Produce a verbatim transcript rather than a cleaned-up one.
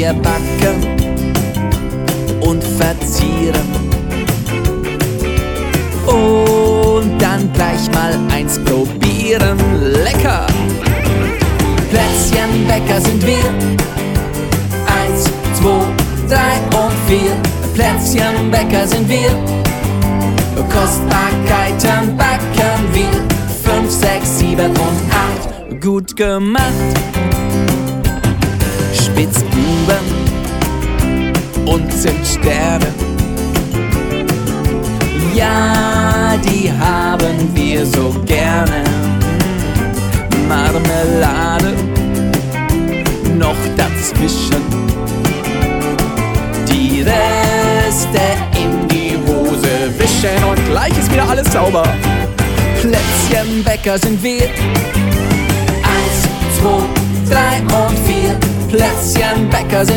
wir backen und verzieren. Und dann gleich mal eins probieren. Lecker! Plätzchenbäcker sind wir. Eins, zwei, drei und vier. Plätzchenbäcker sind wir. Kostbarkeiten backen wir. Fünf, sechs, sieben und acht. Gut gemacht. Spitzbuben und Zimtsterne. Ja, die haben wir so gerne. Marmelade noch dazwischen. Die Reste in die Hose wischen und gleich ist wieder alles sauber. Plätzchenbäcker sind wir. Eins, zwei, drei und vier. Plätzchenbäcker sind